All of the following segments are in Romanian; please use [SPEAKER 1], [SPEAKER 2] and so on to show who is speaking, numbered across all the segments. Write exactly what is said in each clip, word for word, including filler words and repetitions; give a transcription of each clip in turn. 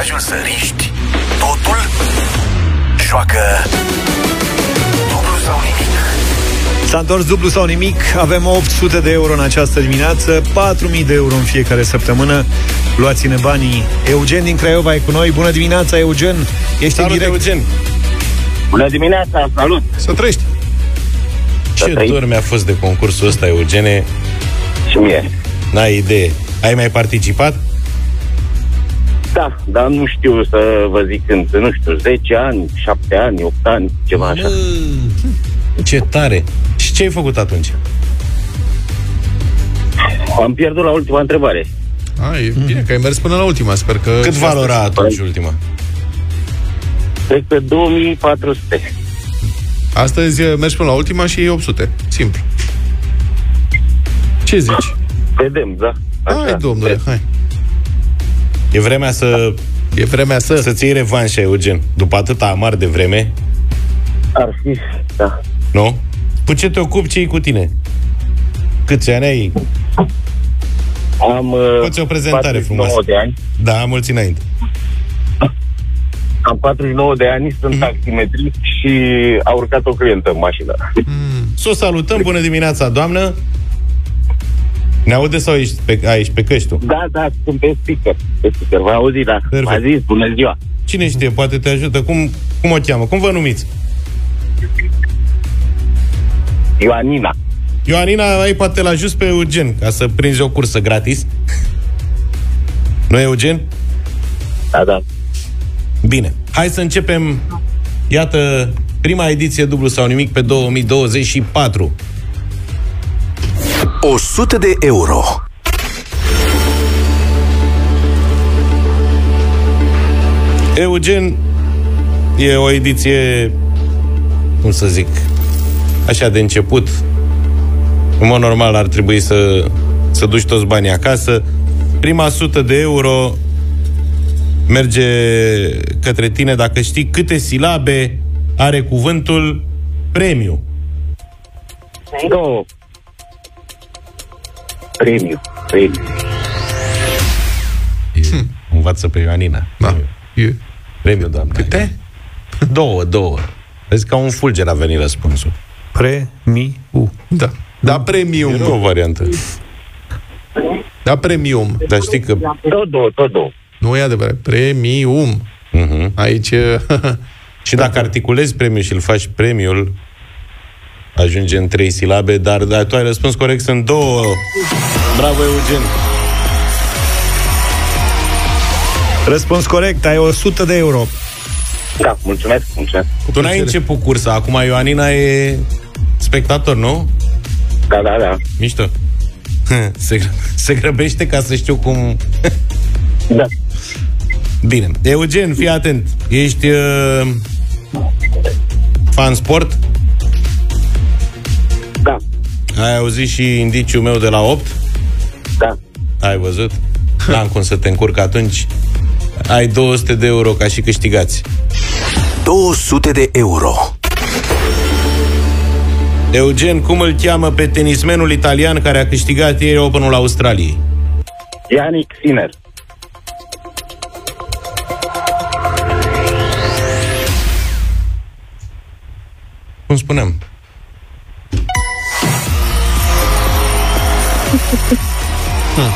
[SPEAKER 1] ajuns să riști, totul joacă dublu sau nimic.
[SPEAKER 2] S-a întors dublu sau nimic. Avem opt sute de euro în această dimineață, patru mii de euro în fiecare săptămână. Luați-ne banii. Eugen din Craiova e cu noi. Bună dimineața, Eugen. Ești
[SPEAKER 3] Salut,
[SPEAKER 2] în direct.
[SPEAKER 3] Eugen.
[SPEAKER 4] Bună dimineața, salut.
[SPEAKER 3] Să trăiești. Ce
[SPEAKER 4] trăiești.
[SPEAKER 3] dor mi-a fost de concursul ăsta, Eugene.
[SPEAKER 4] Și mie.
[SPEAKER 3] N-ai idee. Ai mai participat?
[SPEAKER 4] Da, dar nu știu să vă zic când, nu știu, zece ani, șapte ani, opt ani, ceva așa.
[SPEAKER 3] Mă, ce tare. Și ce ai făcut atunci?
[SPEAKER 4] Am pierdut la ultima întrebare.
[SPEAKER 5] A, e bine că ai mers până la ultima, sper că...
[SPEAKER 3] Cât valora atunci ultima?
[SPEAKER 4] Cred că două mii patru sute.
[SPEAKER 5] Astăzi mergi până la ultima și e opt sute. Simplu. Ce zici?
[SPEAKER 4] Vedem, da. Așa.
[SPEAKER 5] Hai, domnule, hai.
[SPEAKER 3] E vremea să...
[SPEAKER 5] E vremea să...
[SPEAKER 3] Să-ți iei revanșa, Eugen. După atâta amar de vreme.
[SPEAKER 4] Ar fi, da.
[SPEAKER 3] Nu? Cu ce te ocupi, ce cu tine? Câți ani ai?
[SPEAKER 4] Am uh,
[SPEAKER 3] Poți o prezentare
[SPEAKER 4] patruzeci și nouă
[SPEAKER 3] frumoasă.
[SPEAKER 4] de ani.
[SPEAKER 3] Da, mulți înainte.
[SPEAKER 4] Am patruzeci și nouă de ani, sunt mm-hmm. taximetrist și a urcat o clientă în mașină.
[SPEAKER 5] Mm.
[SPEAKER 3] Să o salutăm, bună dimineața, doamnă. Ne aude sau ești pe, a, ești pe căști tu?
[SPEAKER 4] Da, da, sunt pe speaker. Pe speaker, v-a auzit, da.
[SPEAKER 3] Perfect.
[SPEAKER 4] M-a zis, bună ziua.
[SPEAKER 3] Cine știe, poate te ajută. Cum, cum o cheamă? Cum vă numiți?
[SPEAKER 4] Ioanina.
[SPEAKER 3] Ioanina, ai poate l ajut pe Eugen ca să prinzi o cursă gratis. Nu, Eugen?
[SPEAKER 4] Da, da.
[SPEAKER 3] Bine. Hai să începem. Iată, prima ediție dublu sau nimic pe două mii douăzeci și patru.
[SPEAKER 1] o sută de euro.
[SPEAKER 3] Eugen, e o ediție, cum să zic, așa de început. În mod normal ar trebui să, să duci toți banii acasă. Prima sută de euro merge către tine dacă știi câte silabe are cuvântul premiu.
[SPEAKER 4] Două. Premiu. Premiu.
[SPEAKER 3] Hmm. Învață pe Ioanina.
[SPEAKER 5] Da. E...
[SPEAKER 3] Premiu, doamne.
[SPEAKER 5] Câte?
[SPEAKER 3] Două, două. Vezi, ca un fulger a venit răspunsul.
[SPEAKER 2] Premiu.
[SPEAKER 5] Da. Da, premium.
[SPEAKER 3] Era o variantă.
[SPEAKER 5] Da, premium.
[SPEAKER 3] Dar știi că...
[SPEAKER 4] Tot două, tot două.
[SPEAKER 5] Nu e adevărat. Premium.
[SPEAKER 3] Uh-huh.
[SPEAKER 5] Aici...
[SPEAKER 3] Și dacă articulezi premiul și îl faci premiul, ajunge în trei silabe, dar, dar tu ai răspuns corect, sunt două. Bravo, Eugen.
[SPEAKER 2] Răspuns corect, ai o sută de euro.
[SPEAKER 4] Da, mulțumesc, mulțumesc.
[SPEAKER 3] Tu n-ai început cursa, acum Ioanina e spectator, nu?
[SPEAKER 4] Da, da, da.
[SPEAKER 3] Mișto. Se, se grăbește ca să știu cum...
[SPEAKER 4] Da.
[SPEAKER 3] Bine. Eugen, fii atent. Ești uh, fan sport?
[SPEAKER 4] Da.
[SPEAKER 3] Ai auzit și indiciul meu de la opt?
[SPEAKER 4] Da.
[SPEAKER 3] Ai văzut? N-am cum să te încurc atunci. Ai două sute de euro ca și câștigați.
[SPEAKER 1] două sute de euro.
[SPEAKER 3] Eugen, cum îl cheamă pe tenismenul italian care a câștigat ieri Openul Australiei?
[SPEAKER 4] Yannick Sinner.
[SPEAKER 3] Cum spuneam?
[SPEAKER 5] hmm.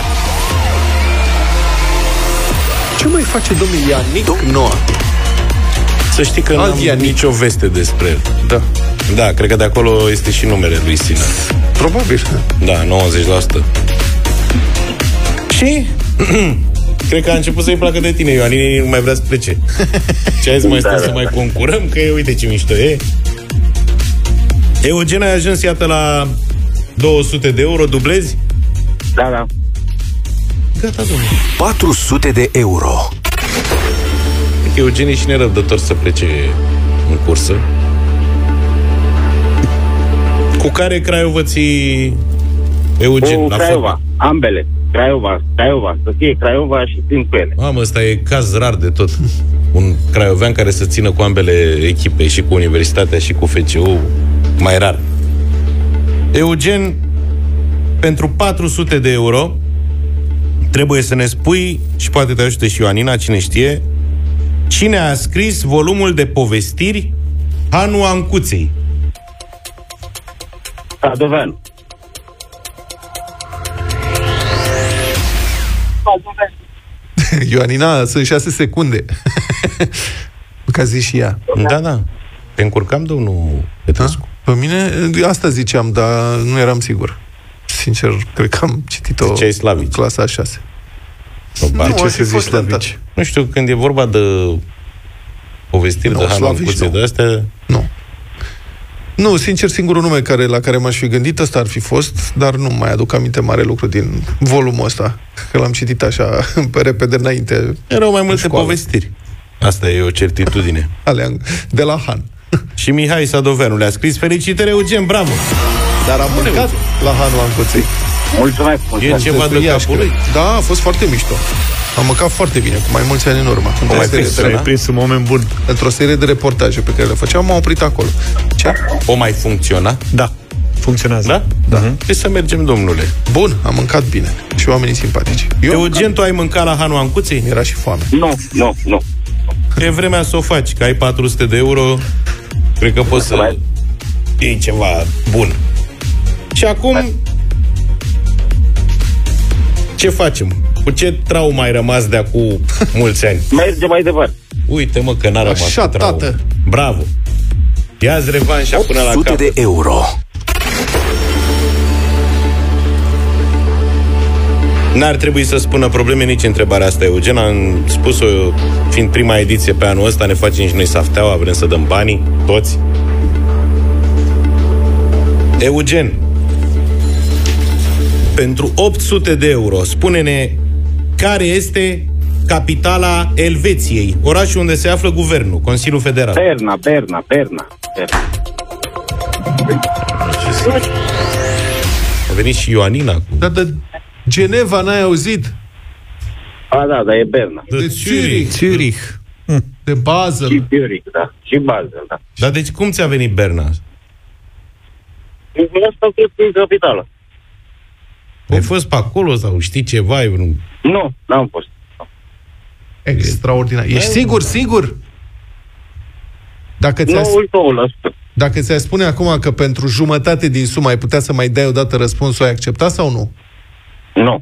[SPEAKER 5] Ce mai face domnul Ianic Noa?
[SPEAKER 3] Să știi că
[SPEAKER 5] Alt
[SPEAKER 3] n-am
[SPEAKER 5] Ianic.
[SPEAKER 3] nicio veste despre el.
[SPEAKER 5] Da.
[SPEAKER 3] Da, cred că de acolo este și numele lui Sinner.
[SPEAKER 5] Probabil.
[SPEAKER 3] Da, nouăzeci la sută. Și... cred că a început să-i placă de tine, Ioanine, nu mai vrea să plece. Ce ai zis, mai stăm
[SPEAKER 4] Da,
[SPEAKER 3] să
[SPEAKER 4] da,
[SPEAKER 3] mai
[SPEAKER 4] da.
[SPEAKER 3] concurăm, că uite ce mișto e. Eugen, ai ajuns, iată, la două sute de euro, dublezi?
[SPEAKER 4] Da, da.
[SPEAKER 3] Gata, domnule.
[SPEAKER 1] patru sute de euro.
[SPEAKER 3] Cred că Eugen e și nerăbdător să plece în cursă. Cu care Craiova ții, Eugen?
[SPEAKER 4] Cu
[SPEAKER 3] la
[SPEAKER 4] Craiova,
[SPEAKER 3] fotbal?
[SPEAKER 4] ambele. Craiova, Craiova, să fie Craiova și țin cu ele.
[SPEAKER 3] Mamă, ăsta e caz rar de tot. Un craiovean care să țină cu ambele echipe, și cu Universitatea și cu F C U, mai rar. Eugen, pentru patru sute de euro trebuie să ne spui, și poate te ajute și Ioanina, cine știe, Cine a scris volumul de povestiri Hanu Ancuței?
[SPEAKER 4] Sadoveanu.
[SPEAKER 5] Ioanina, sunt șase secunde. Ca zi și ea.
[SPEAKER 3] Da, da. Te încurcam, domnul Petrescu?
[SPEAKER 5] Pe mine, asta ziceam, dar nu eram sigur. Sincer, cred că am citit-o
[SPEAKER 3] Ziceai slavici.
[SPEAKER 5] clasa a șase.
[SPEAKER 3] Probabil.
[SPEAKER 2] De ce să zici slavici?
[SPEAKER 3] Nu știu, când e vorba de povestiri
[SPEAKER 5] Nu,
[SPEAKER 3] de Hanu
[SPEAKER 5] slavici
[SPEAKER 3] Ancuței
[SPEAKER 5] nu.
[SPEAKER 3] de astea...
[SPEAKER 5] Nu. Nu, sincer, singurul nume care, la care m-aș fi gândit, ăsta ar fi fost, dar nu mai aduc aminte mare lucru din volumul ăsta, că l-am citit așa, pe repede înainte.
[SPEAKER 3] Erau mai multe
[SPEAKER 5] școală.
[SPEAKER 3] povestiri. Asta e o certitudine.
[SPEAKER 5] Alea, de la Han.
[SPEAKER 3] Și Mihai Sadoveanu le-a scris. Felicitări, Eugen, bravo!
[SPEAKER 5] Dar am mâncat la Hanu Ancuței.
[SPEAKER 4] Mulțumesc,
[SPEAKER 3] E
[SPEAKER 4] mulțumesc.
[SPEAKER 3] ceva de
[SPEAKER 5] Iași,
[SPEAKER 3] capul lui.
[SPEAKER 5] cred. Da, a fost foarte mișto. Am mâncat foarte bine, cu mai mulți ani în urmă. Într-o
[SPEAKER 3] mai
[SPEAKER 5] serie,
[SPEAKER 3] prins,
[SPEAKER 5] de,
[SPEAKER 2] Ai prins un moment bun.
[SPEAKER 5] într-o serie de reportaje pe care le făceam, m-am oprit acolo. Ce?
[SPEAKER 3] O mai funcționa?
[SPEAKER 2] Da, funcționează.
[SPEAKER 3] Da? Da. Deci să mergem, domnule.
[SPEAKER 5] Bun, am mâncat bine. Și oamenii simpatici. Eu
[SPEAKER 3] Eugen, tu ai mâncat la Hanu Ancuței?
[SPEAKER 5] mi-era și foame.
[SPEAKER 4] Nu, nu, nu.
[SPEAKER 3] E vremea să o faci, că ai patru sute de euro. Cred că poți să iei ceva bun. Și acum ce facem? Cu ce traumă ai rămas de acum mulți ani?
[SPEAKER 4] Merge mai departe.
[SPEAKER 3] Uite, mă, că n-a rămas
[SPEAKER 5] Așa,
[SPEAKER 3] cu traumă.
[SPEAKER 5] tată.
[SPEAKER 3] Bravo. Ia-ți revanșa până la
[SPEAKER 1] opt sute
[SPEAKER 3] capăt.
[SPEAKER 1] de euro.
[SPEAKER 3] N-ar trebui să spună probleme nici întrebarea asta, Eugen. Am spus-o, fiind prima ediție pe anul ăsta, ne facem și noi safteaua, vrem să dăm banii, toți. Eugen, pentru opt sute de euro, spune-ne care este capitala Elveției, orașul unde se află guvernul, Consiliul Federal.
[SPEAKER 4] Berna, Berna, Berna. Berna.
[SPEAKER 3] A venit și Ioanina.
[SPEAKER 5] Dar de Geneva n-ai auzit?
[SPEAKER 4] A, da, da, e Berna.
[SPEAKER 3] De
[SPEAKER 5] De Zurich.
[SPEAKER 2] Zurich.
[SPEAKER 5] De Basel.
[SPEAKER 4] Și Zurich, da. Și Basel, da.
[SPEAKER 3] Dar deci cum ți-a venit Berna?
[SPEAKER 4] Asta cred că e capitală.
[SPEAKER 3] Ai fost pe acolo sau știi ceva? Ai vreun...
[SPEAKER 4] Nu, n-am fost.
[SPEAKER 5] Extraordinar. Ești sigur, sigur? Dacă ți-ai,
[SPEAKER 4] nouă la sută.
[SPEAKER 5] dacă ți-ai spune acum că pentru jumătate din sumă ai putea să mai dai odată răspunsul, ai accepta sau nu?
[SPEAKER 4] Nu.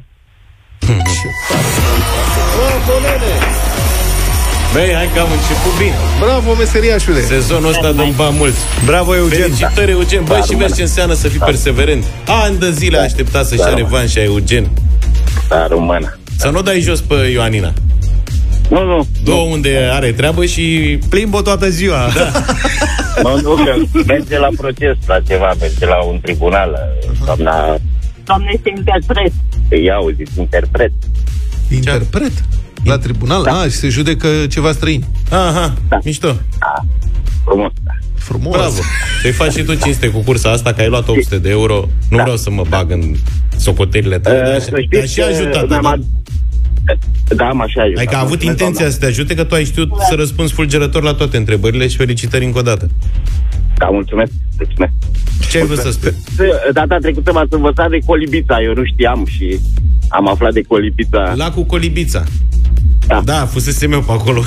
[SPEAKER 3] Băi, hai că am început bine.
[SPEAKER 5] Bravo, meseriașule!
[SPEAKER 3] Sezonul ăsta dăm bani mulți.
[SPEAKER 2] Bravo, Eugen.
[SPEAKER 3] Felicitări, Eugen. Băi, și vezi ce înseamnă să fii perseverent. Ani de zile a așteptat să-și ia revanșa, Eugen.
[SPEAKER 4] Da, română.
[SPEAKER 3] Să nu dai jos pe Ioanina.
[SPEAKER 4] Nu, nu.
[SPEAKER 3] Două unde are treabă și...
[SPEAKER 2] Plimbă toată ziua. Da.
[SPEAKER 4] Nu, nu, că merge la proces, la ceva, merge la un tribunal, doamna...
[SPEAKER 6] Doamne, este interpret.
[SPEAKER 4] Îi auzi, interpret.
[SPEAKER 5] Interpret? La tribunal? Da. Ah, și se judecă ceva străin.
[SPEAKER 3] Aha, da. Mișto.
[SPEAKER 4] Da, frumos, da.
[SPEAKER 5] Frumos.
[SPEAKER 3] Bravo. Să-i faci și tu cinste cu cursa asta, că ai luat opt sute de euro. Nu
[SPEAKER 4] Da.
[SPEAKER 3] vreau să mă bag în socotelile tale.
[SPEAKER 4] Uh,
[SPEAKER 3] Dar
[SPEAKER 4] să
[SPEAKER 3] și-
[SPEAKER 4] știți
[SPEAKER 3] Dar și
[SPEAKER 4] că
[SPEAKER 3] ajutat.
[SPEAKER 4] mi-am
[SPEAKER 3] Da,
[SPEAKER 4] ad- Da, am așa ajutat.
[SPEAKER 3] Adică a avut
[SPEAKER 4] Mulțumesc,
[SPEAKER 3] intenția
[SPEAKER 4] doamna.
[SPEAKER 3] să te ajute, că tu ai știut să răspunzi fulgerător la toate întrebările și felicitări încă o dată.
[SPEAKER 4] Da, mulțumesc, mulțumesc.
[SPEAKER 3] Ce ai vrut să spui?
[SPEAKER 4] Data trecută m-ați învățat de colibița, eu nu știam și am aflat de colibița.
[SPEAKER 3] La cu Colibița.
[SPEAKER 4] Da.
[SPEAKER 3] Da, fusesem eu pe acolo.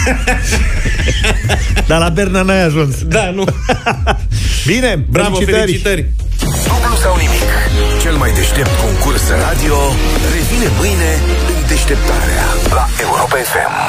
[SPEAKER 2] Dar la Berna n-ai ajuns.
[SPEAKER 3] Da, nu.
[SPEAKER 2] Bine,
[SPEAKER 3] Bravo,
[SPEAKER 2] felicitări.
[SPEAKER 3] felicitări.
[SPEAKER 1] Dublu sau nimic. Cel mai deștept concurs radio revine mâine în deșteptarea la Europa F M.